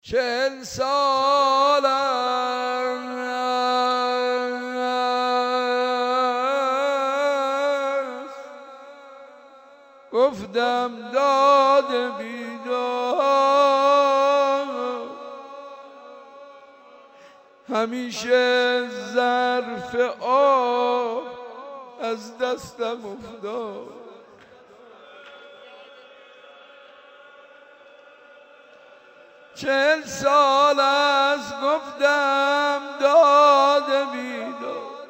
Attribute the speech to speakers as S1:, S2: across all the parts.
S1: 40 سال است گفتم داد بیدار، همیشه ظرف آب از دستم افتاد. 40 سال است گفتم داد بیدار،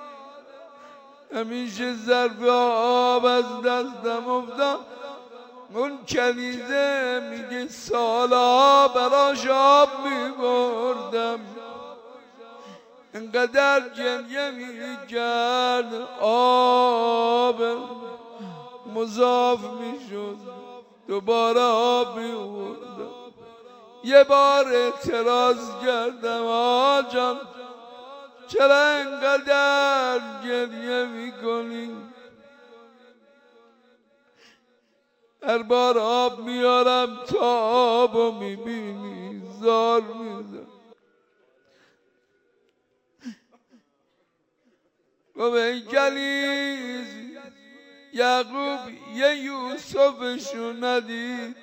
S1: همیشه ظرف آب از دستم افتاد. اون کلیزه میگه سالا براش آب میبردم، انقدر گریه میکرد آب مضاف میشد، دوباره آب میبردم. یه بار اعتراض کردم آجان چرا انقدر گریه میکنی؟ هر بار آب میارم تا آبو میبینی زار میزن. گفت ای کلیز یعقوب یه یوسفشو ندید؟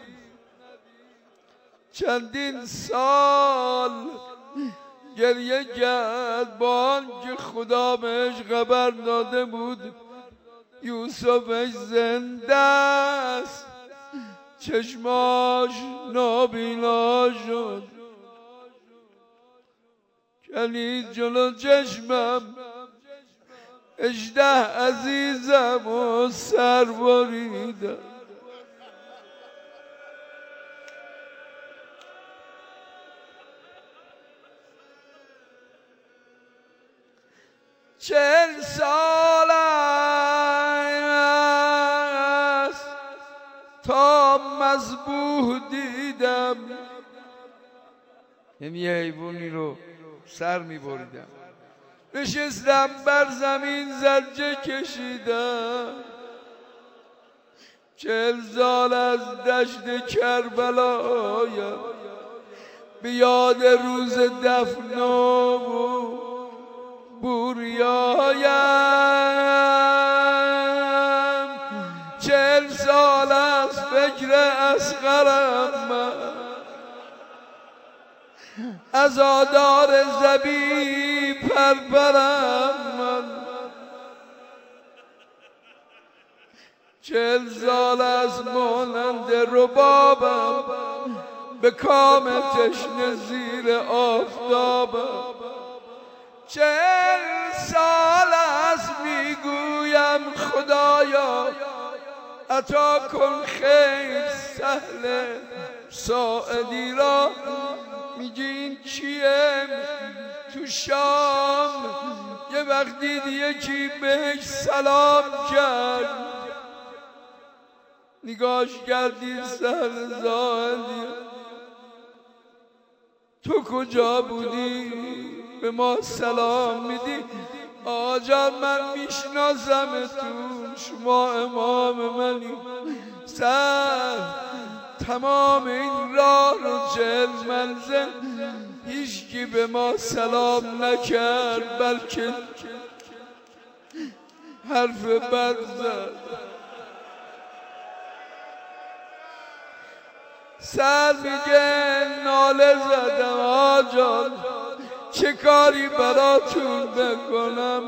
S1: چندین سال گریه کرد با آنکه خدا بهش خبر داده بود یوسفش زنده است، چشماش نابینا شد. کلیز جلو چشمم 18 عزیزم و سر بریدم. چهل سال است تا مذبوح دیدم، یعنی یه حیوانی رو سر میبریدم. نشستم بر زمین زجه کشیدم. 40 سال از دشت کربلایم به یاد روز دفن و بوریایم. 40 سال از فکر اصغرم من، عزادار زبی پرپرم من. 40 سال از مانند ربابم به کام تشنه زیر آفتابم. 40 سال از میگویم خدایا عطا کن خیر سهل ساعدی را. میگی این کیه؟ تو شام یه وقت دید یکی بهش سلام کرد، نگاش کردی سهل زاهدی تو کجا بودی به ما سلام میدی؟ آجان من میشناسمتون، شما امام منی. سر تمام این راه رو 40 منزل هیچکی به ما سلام نکرد، بلکه حرف بد زد. سر میگه ناله زدم آجان چه کاری براتون بکنم؟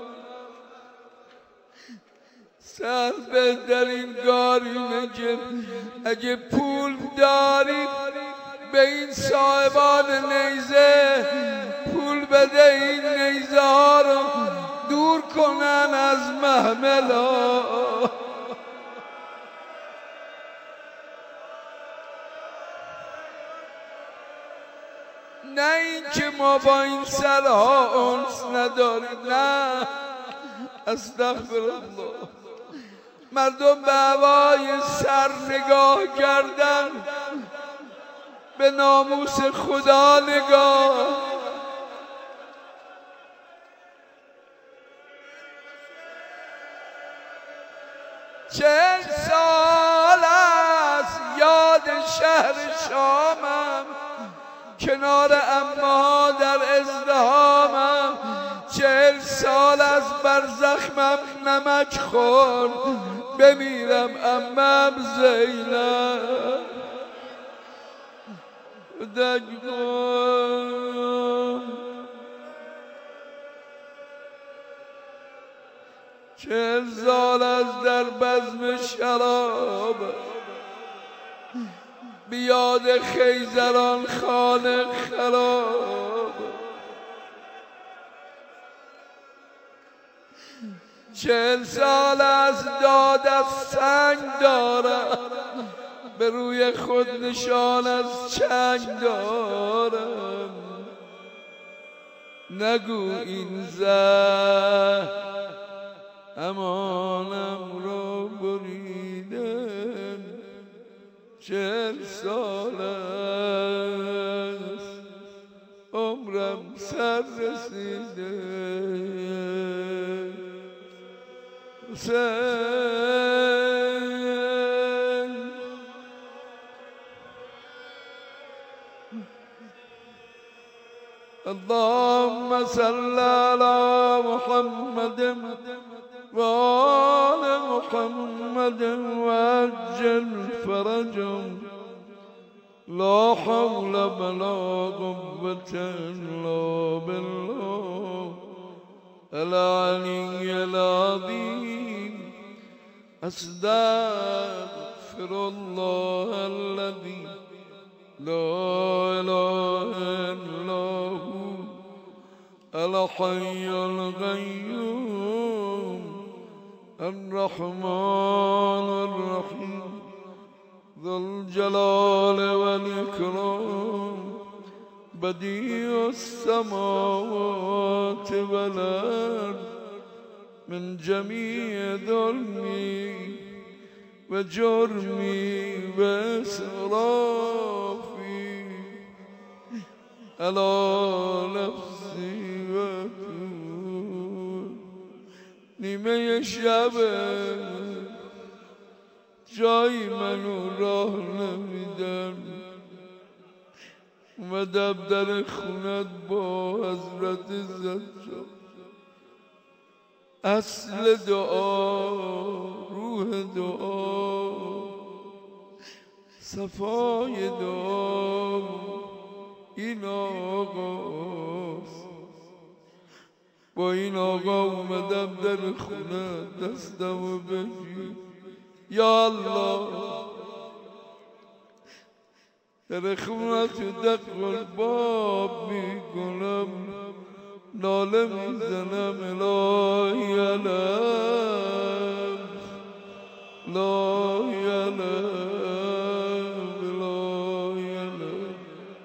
S1: سر بهترین کار اینه که اگه پول داری به این صاحبان نیزه پول بده این نیزه ها رو دور کنن از محملا. نه این که ما با این سرها انس نداریم، نه استغفر الله. مردم به هوای سر نگاه کردن، به ناموس خدا نگاه. چهل سال است یاد شهر شامم کنار عمه‌ها در ازدحامم 40 سال از بر زخمم نمک خورد بمیرم عمم زینب دگم 40 سال از در بزم شراب بیاد خیزران خانه خراب 40 سال از داد از سنگ دارم به روی خود نشان از چنگ دارم نگو این زه امانم را بریدن 40 سال است عمرم سر رسیده حسین اللهم صل على محمد وآل محمد وعجل فرجهم لا حول ولا قوة إلا بالله العلي العظيم أستغفر الله الذي لا إله إلا هو الحي القيوم الرحمن الرحيم ذو الجلال والإكرام بديع السماوات والأرض من جميع ظلمي وجرمي وإسرافي على نفسي وتوب نیمه شب جای منو راه نمیدن اومدم در خونت با حضرت زجا اصل دعا روح دعا صفای دعا این آقاست با این آقا اومدم در خونه دستمو بگیر یا الله در خونت دق الباب میکنم ناله میزنم الهی علم الهی علم الهی علم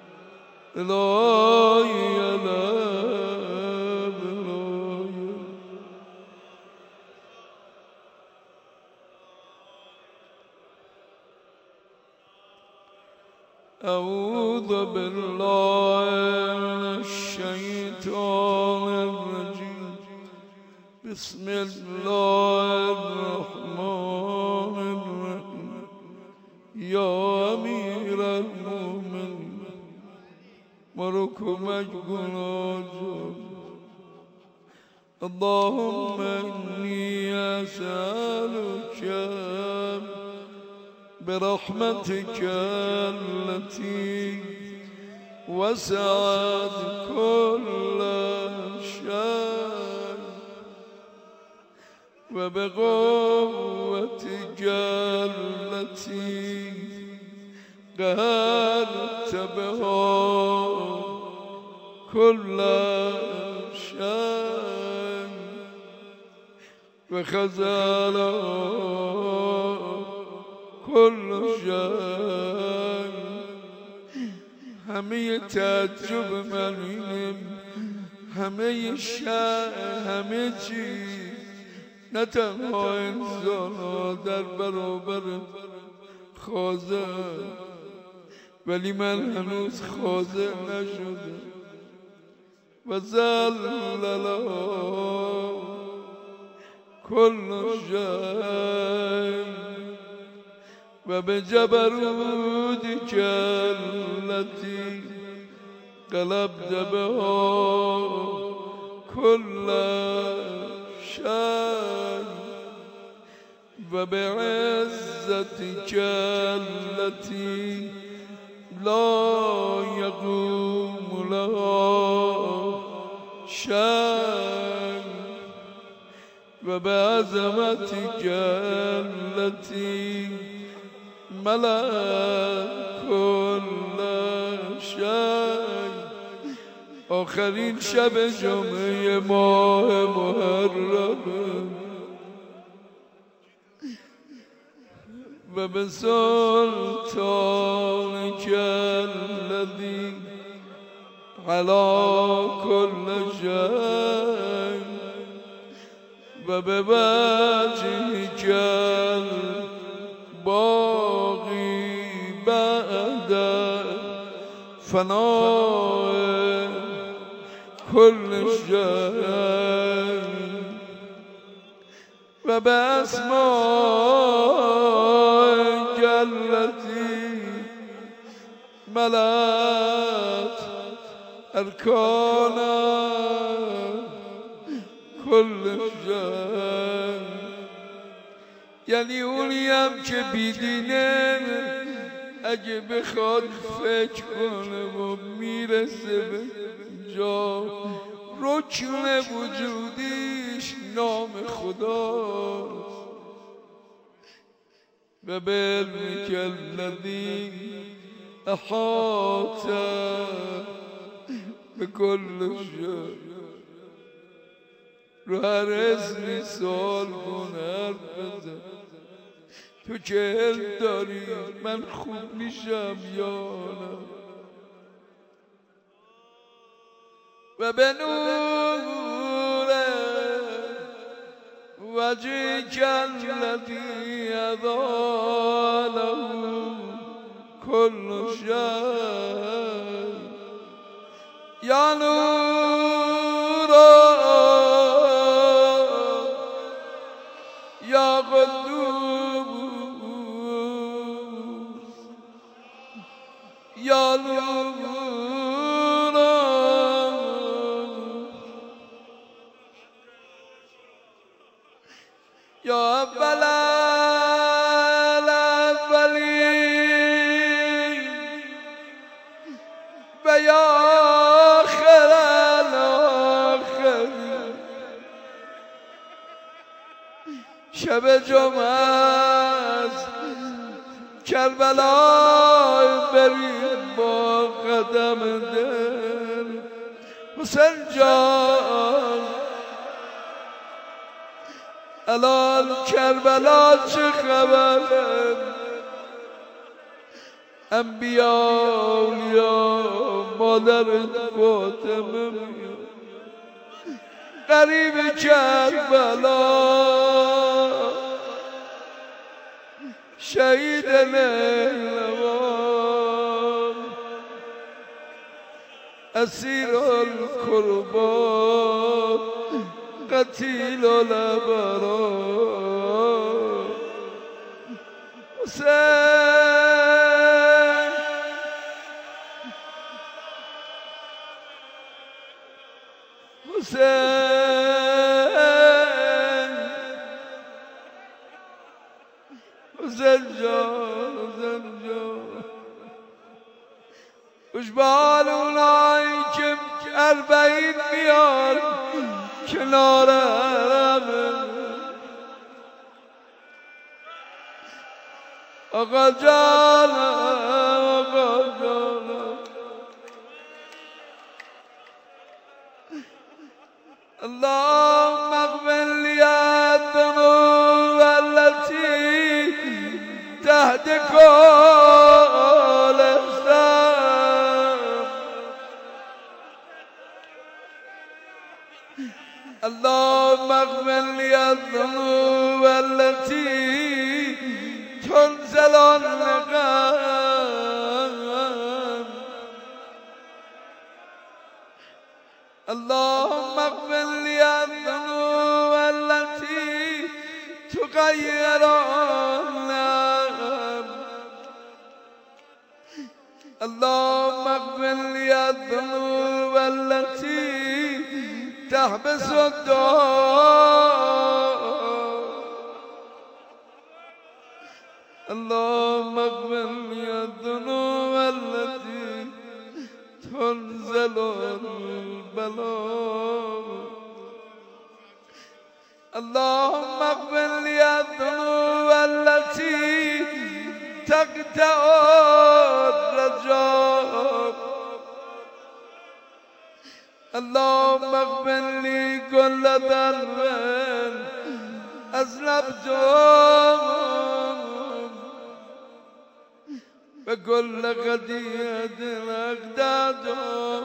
S1: الهی علم أعوذ بالله من الشيطان الرجيم بسم الله الرحمن الرحيم يا أمير المؤمنين مركمك جناجه اللهم إني أسألك برحمتك التي وسعت كل شيء وبقوتك التي قهرت بها كل شيء وخزل كل شيء همه تعجب من اینم همه شأن همه چیز نه تنها انسان ها در برابر خاضع ولی من هنوز خاضع نشدم و ذلل كل شيء و به جبروتک التي قلبت بها كل شيء وبعزتك التي لا يقوم لها شيء وبعظمتك التي ملأت كل شيء. آخرین شب جمعه ماه محرم و به سلطانک الذی علی کل شیء و به وجهک الباقی بعد فناء كل شيء و به اسمائک التي ملأت ارکان كل شيء. یعنی اونیم که بیدینه اگه بخواد فکر کنه و میرسه به جا رکن وجودیش نام خداست و به علمک الذی احاط بكل شيء. رو هر اسمی سوال کن حرف بزن تو که علم داری من خوب میشم یا نه. و به نور وجهک الذی اضاء كل شيء یا نور یا قدوس یا نور یا اول الاولین و یا آخر الاخرین. شب جمعه است کربلا بریم با قدم دل حسین جان الان کربلا چه خبره؟ انبیا اولیا مادرت فاطمه میاد قریب کربلا شهید نیلوان اسیر القربات قتیل الابرار حسین حسین حسین جان حسین جان خوشبال اونایی که 40 میان کنار حرمه آقا جانم آقا جانم اللهم اغفر لي الذنوب التي تحت كل إحسان. اللهم اغفر لي الذنوب التي تنزل النقم. اللهم اغفر لي الذنوب التي تغير النعم. اللهم اغفر لي الذنوب التي تحبس الدعاء اللهم اغفر لي الذنوب التي تنزل البلاء اللهم اغفر لي الذنوب التي تقطع الرجاء اللهم اغفر لي كل ذنب أذنبته بكل خطيئة أخطأته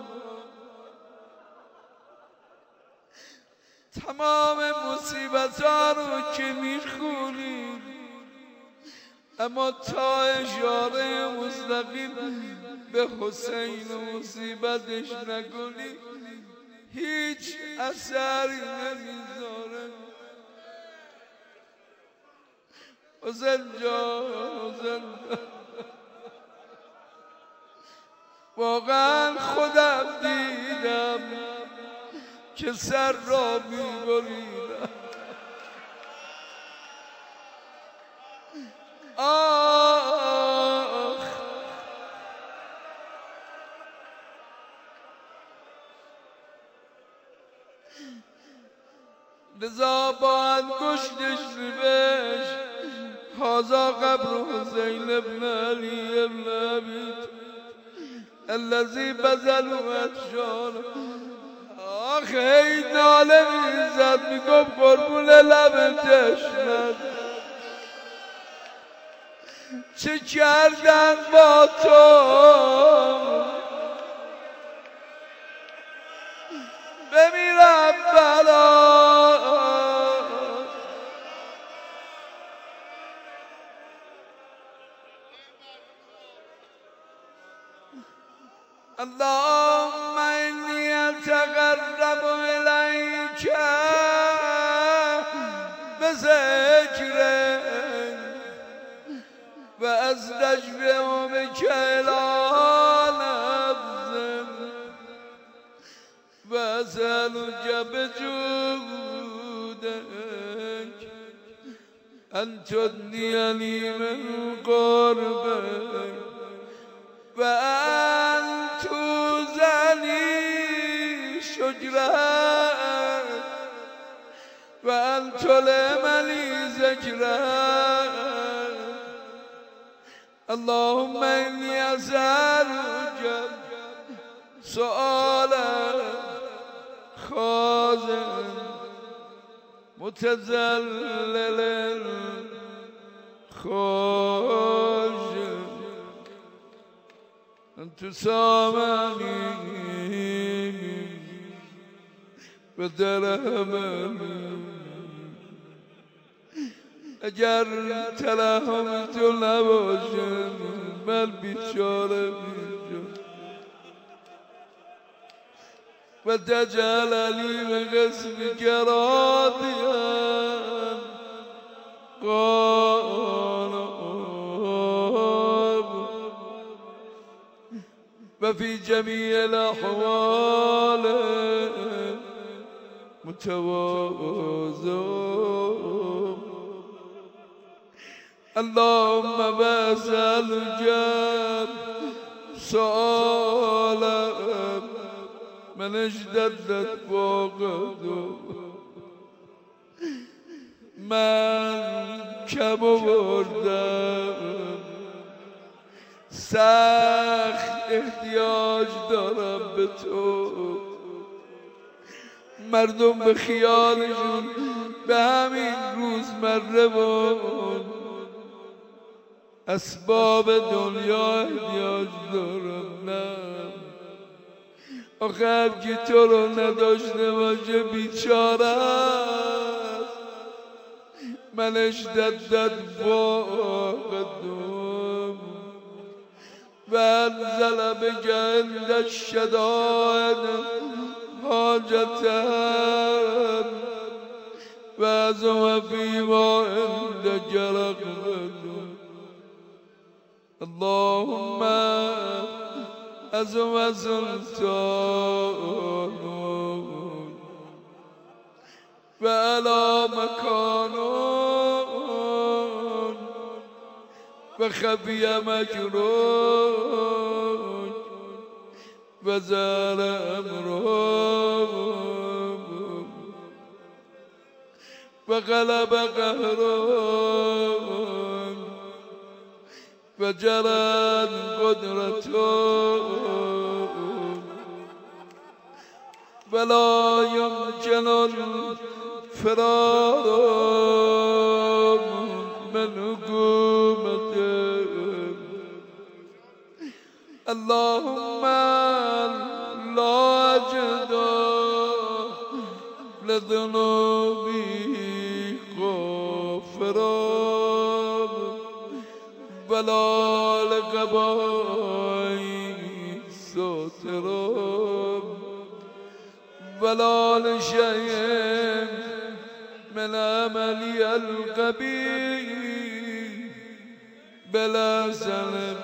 S1: تمام مصیبت‌ها رو که میخونی اما تا اشاره مستقیم به حسین و مصیبتش نکنی هیچ اثری نمیذاره حسین جان واقعا خودم دیدم که سر را می‌بریدم آخ لذا با انگشتش نوشت هذا قبر حسین ابن علی ابن ابی الذی بذلوا اشجاره آخه این ناله میزد میگفت قربون لب تشنه چه کردن با تو بمیرم بلا اللهم إني أتقرب إليك بذكرك وأستشفع بك إلى نفسك وأسألك بجودك أن تدنيني من قربك وأن توزني شجرك وأن تلم لي ذكرك اللهم إني أسألك سؤالا خاضع متذلل خاشع أن تسامحني وترحمني اگر ترحم تو نباشه من بیچاره میشم و تجعل علی به قسمك راضیا وفي جميع الأحوال متواضع اللهم بسألك سؤالا من اشتدت فاقته من کم آوردم سخت احتیاج دارم به تو مردم به خیالشون به همین روزمره و اسباب دنیا احتیاج دارم نه آخر که تو رو نداشته باشه بیچاره من اشتدت فاقدم و انزل بک عند الشدائد حاجتن و عظم فیما عندک رغبتن اللهم عظم سلطان و علا مکان و خفی مجرون و زال امرون و غلب قهرون و جرت قدرتون ولا يمكن الفرار من حكومته اللهم لا أجد لذنوبي غافرا ولا لقبائي ساترا ولا لشيء من عملي القبيح بلا سلم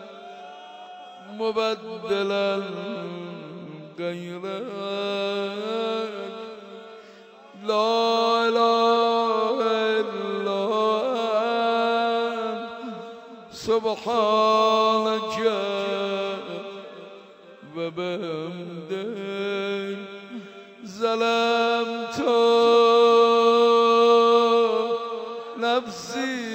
S1: مبدلا غيرك لا إله إلا أنت سبحانك وبحمدك ظلمت نفسي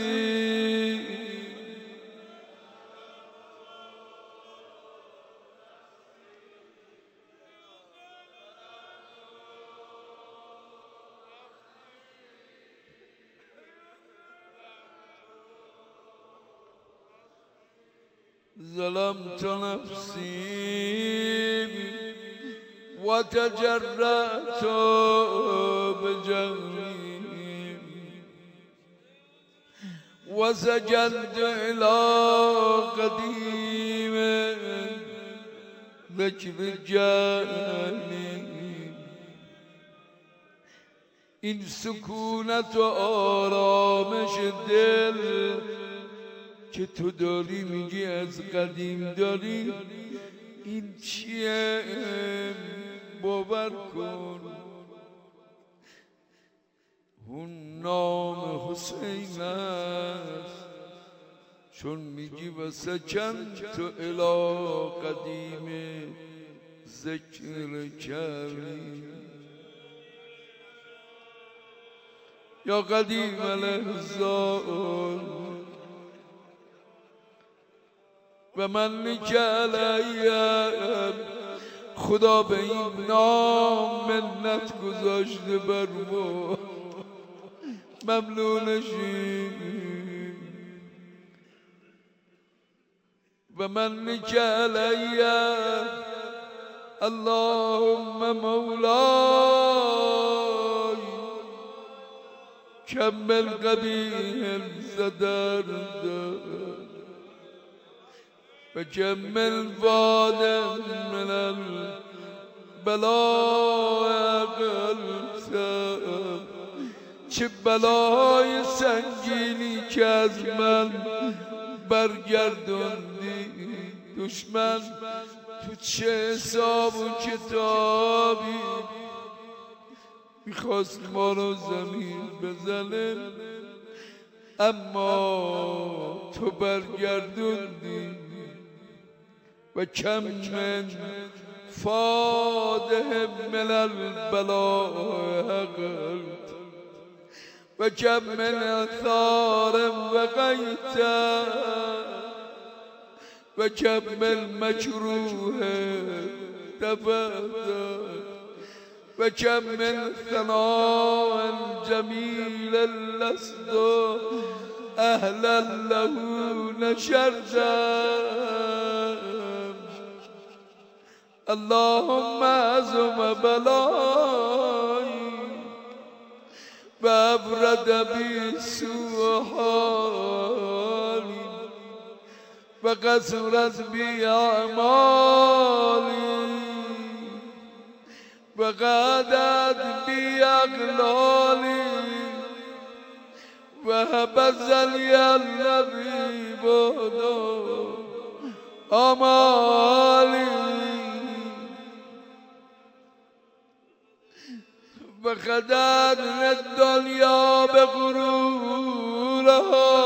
S1: ظلمت نفسي وتجرأت بجهلي وسجدت إلى قديم ذكر جاني این سکونت و آرامش دل که تو داری میگی از قدیم داری این چیه باور کن اون نام حسین است چون میگی و سکنت الی قدیم ذکر کردی یا قدیم الاحزان و من کلیم خدا به این نام منت گذاشته بر ما ممنونشیم و من کلیم اللهم مولاي كمل قبيح الزدر وكمل بعد من البلاء قلتا چه بلای سنگینی که از من برگردوندی دشمن تو چه حساب و کتابی میخواست ما رو زمین بزنه اما تو برگردوندی و کم من فاده من البلاء قلت و کم من اثار وقیت و کم من مجروح دفعت و کم من ثناء جمیل لست اهلا له نشرتم اللهم عظم بلایی و ابرد بی سوء حالی و قصرت بی اعمالی و قعدت بی اقلالی و حبس لی الذی بعدا آمالی و خدر الدنیا به غرورها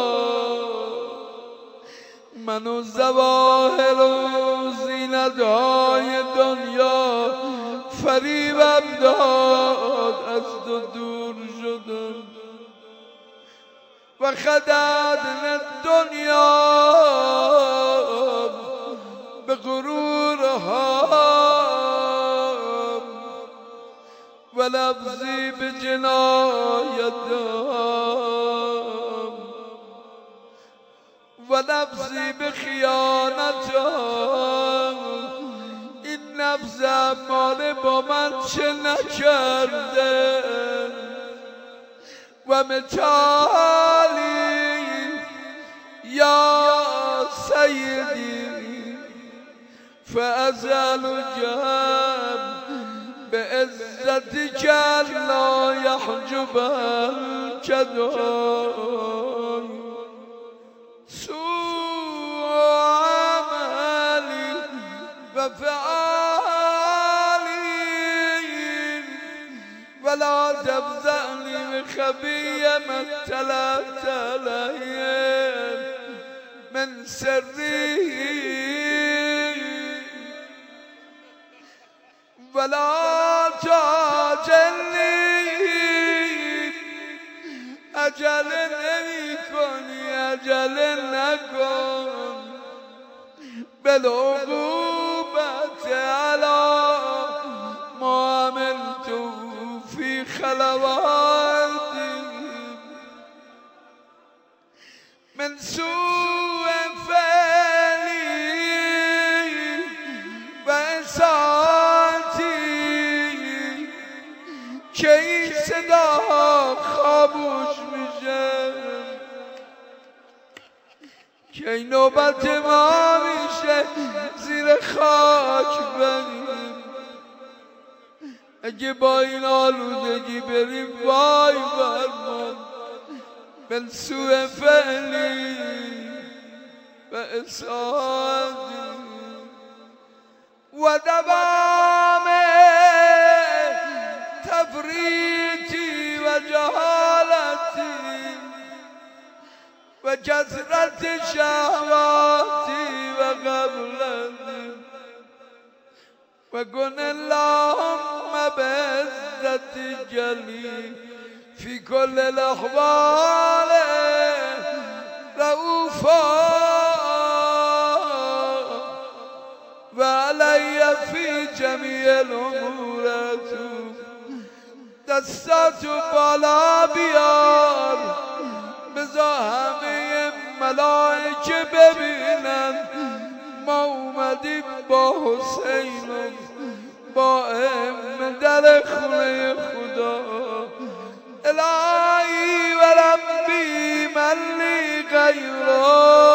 S1: منو ظواهر و زینتهای دنیا فریبم داد از تو دور شدم و خدر الدنیا به غرورها و لفظی به جنایتم و لفظی به خیانتم این نفس اماره با من چه نکرده و متالی یا سیدی فأزل جم به عزتی که لا یحجب الجدال سوء عملی و فعالی ولا تفزعني بخبي من تلت عليه من سري ولا تعجلني عجل نمی کنی عجل نکن بالعقوبت علی ما عملت فی خلواتی من سوء فعلی و اساتی که این صدا خاموش میشه که این نوبت ما میشه زیر خاک بریم اگه با این آلودگی بریم وای برمان من سوء فعلی و اساتی و دوام تفریطی و جهالتی و کثرت شهواتی و غفلتی و کن اللهم بعزت جلی فی کل الاحوال رؤوفا و علی فی جمیع الامور دستاتو بالا بیار بذار همه ملائکه ببینن ما اومدیم با حسین و با ائمه در خونه خدا الهی و ربی من لی غیره